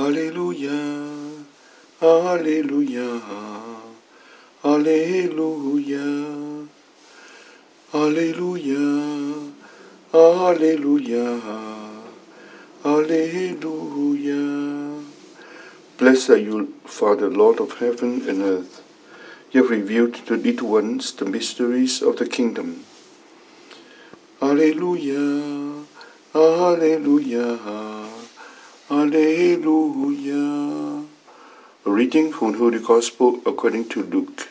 Alleluia, Alleluia, Alleluia, Alleluia, Alleluia, Alleluia. Blessed are you, Father, Lord of heaven and earth. You have revealed to the little ones the mysteries of the kingdom. Alleluia, Alleluia, Alleluia. A reading from the Holy Gospel according to Luke.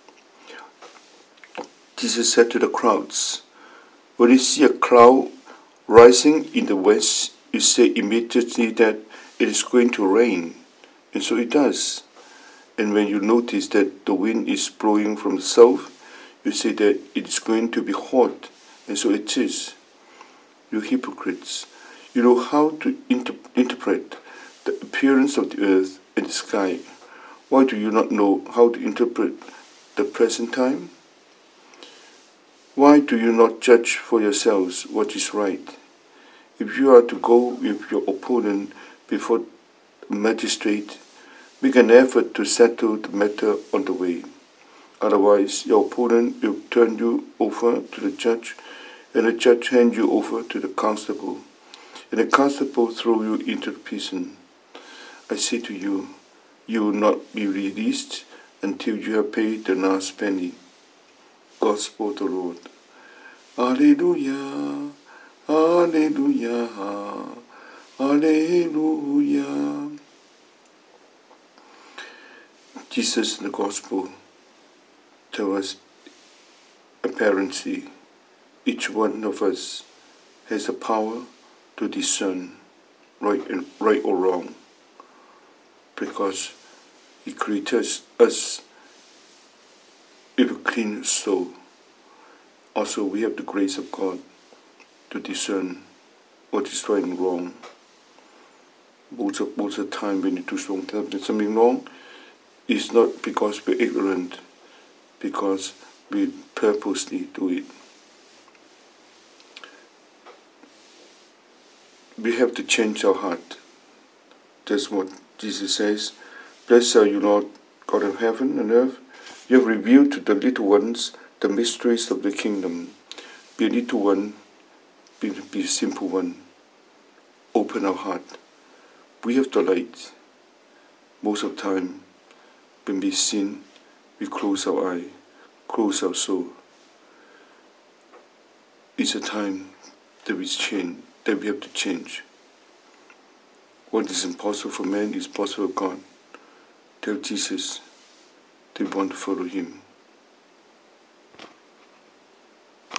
Jesus said to the crowds, "When you see a cloud rising in the west, you say immediately that it is going to rain, and so it does. And when you notice that the wind is blowing from the south, you say that it is going to be hot, and so it is. You hypocrites, you know how to interpret the appearance of the earth and the sky. Why do you not know how to interpret the present time? Why do you not judge for yourselves what is right? If you are to go with your opponent before a magistrate, make an effort to settle the matter on the way. Otherwise, your opponent will turn you over to the judge, and the judge hand you over to the constable, and the constable throw you into the prison. I say to you, you will not be released until you have paid the last penny." Gospel of the Lord. Alleluia, Alleluia, Alleluia. Jesus in the Gospel tells us apparently each one of us has the power to discern right or wrong, because He created us with a clean soul. Also, we have the grace of God to discern what is right and wrong. Most of the time when you do something wrong, it's not because we're ignorant, because we purposely do it. We have to change our heart. That's what Jesus says. "Blessed are you, Lord, God of heaven and earth. You have revealed to the little ones the mysteries of the kingdom." Be a little one, be a simple one. Open our heart. We have the light. Most of the time, when we sin, we close our eye, close our soul. It's a time that we have to change. What is impossible for man is possible for God. Tell Jesus they want to follow Him.